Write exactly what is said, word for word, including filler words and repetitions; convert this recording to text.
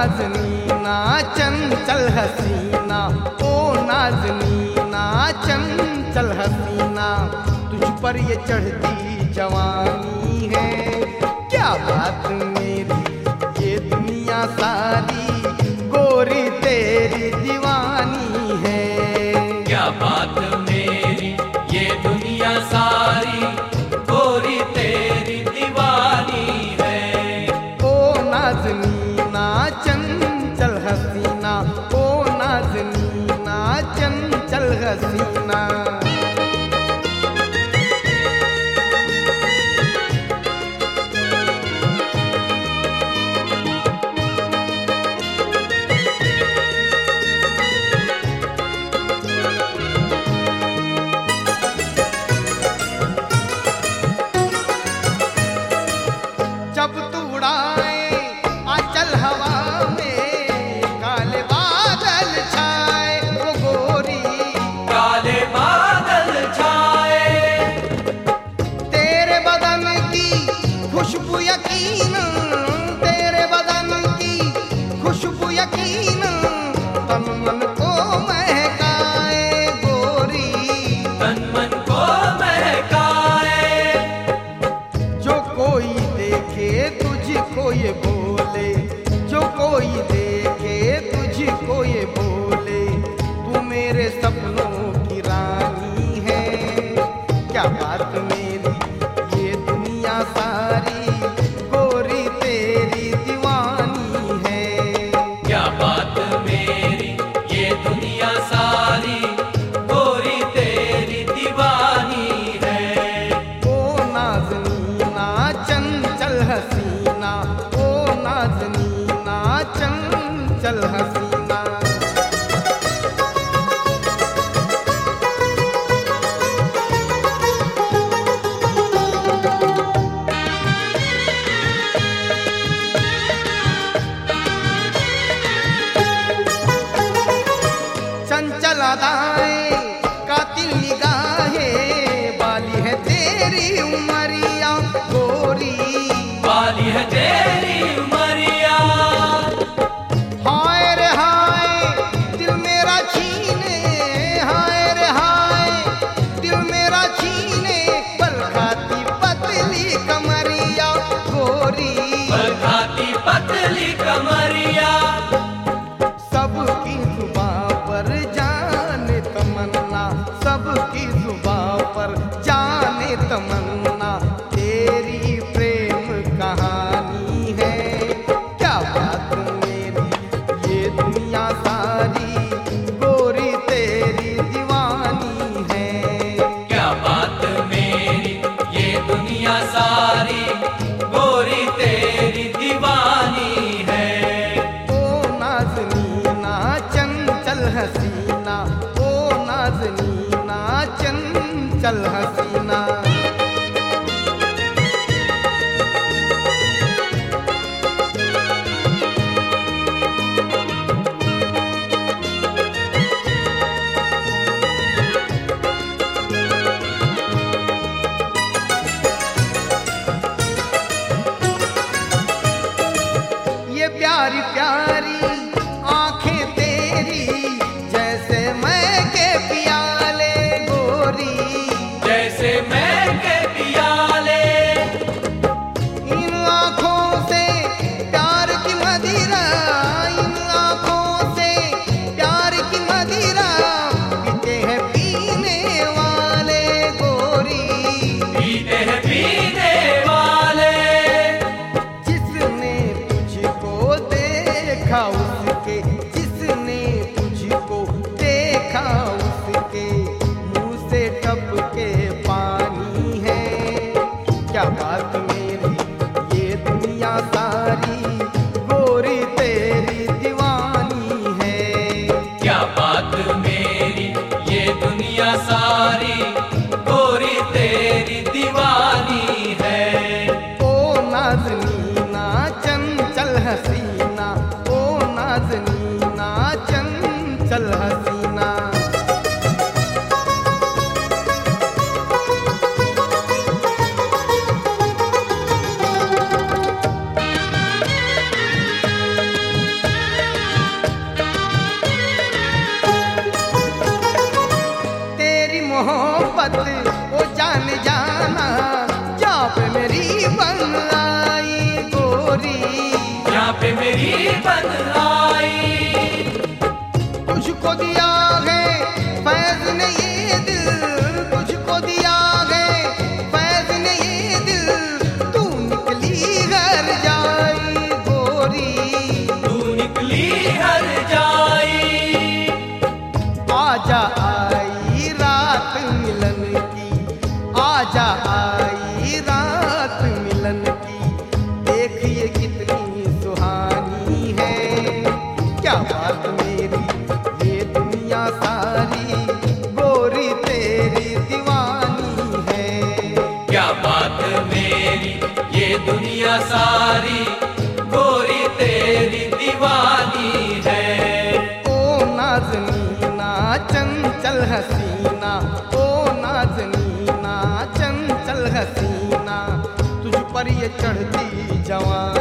नाज़नीना चंचल हसीना, ओ नाज़नीना चंचल हसीना, तुझ पर ये चढ़ती जवानी है। क्या बात मेरी ये दुनिया सारी गोरी तेरी दीवानी है। क्या बात मेरी ये दुनिया सारी गोरी तेरी दीवानी है। ओ नाज़नीना चंचल हसीना, ओ नाज़नीना चंचल हसीना। जब तू उड़ाए आंचल हवा में, काले बादल छाए वो गोरी, काले बादल छाए। तेरे बदन की खुशबू यकीन, तेरे बदन की खुशबू यकीन, तन मन को महकाए गोरी, तन मन को महकाए। जो कोई देखे तुझको ये बोले, जो कोई देखे तुझको ये बोले, तू मेरे सपनों की रानी है। क्या बात मेरी ये दुनिया सारी गोरी तेरी दीवानी है। क्या बात मेरी ये दुनिया सारी गोरी तेरी दीवानी है। ओ नाज़नीना चंचल हसीना, ओ नाज़नीना चंचल हसीना। चंचल अदाएं कातिल निगाहें, बाली है तेरी उमरिया गोरी, बाली है तेरी उमरिया। हाय रे हाय दिल मेरा छीने, हाय रे हाय दिल मेरा छीने, पल खाती पतली कमरिया गोरी, पल खाती पतली कमरिया। सबकी जुबां पर जाने तमन्ना, सबकी जुबां पर जाने तमन्ना, तेरी प्रेम कहानी है। क्या बात मेरी ये दुनिया सारी गोरी तेरी दीवानी है। क्या बात मेरी ये दुनिया सारी गोरी तेरी दीवानी है। ओ नाज़नीना चंचल हसीना, ओ नाज़नीना चंचल हसीना। ये प्यारी प्यारी आंखें तेरी, जैसे मैं के पियाले गोरी, जैसे मैं के पियाले। इन आंखों से प्यार की मदिरा, इन आंखों से प्यार की मदिरा, पीते हैं पीने वाले गोरी, पीते हैं पीने वाले। जिसने तुझको देखा उसके, जिसने तुझको देखा उसके मुंह से टपके पानी है। क्या बात मेरी ये दुनिया सारी गोरी तेरी दीवानी है। क्या बात मेरी ये दुनिया सारी गोरी तेरी दीवानी है। ओ नाज़नीना चंचल हसीना, ओ नाज़नीना चंचल हसीना। मोहब्बत वो जान जाना, जहाँ पे मेरी बन आई गोरी, जहाँ पे मेरी बन आई। तुझको दिया है फैज ने ये दिल, तुझको दिया है फैज ने ये दिल, तू निकली घर जाई गोरी, तू निकली घर जाई। आजा आई रात मिलन की, आजा आई रात मिलन की, देखिए कितनी सुहानी है, क्या बात मेरी ये दुनिया सारी गोरी तेरी दीवानी है। क्या बात मेरी ये दुनिया सारी गोरी तेरी दीवानी है। ओ नाज़नीना चंचल हसीना, ओ नाज़नीना चंचल हसीना, तुझ पर ये चढ़ती जवान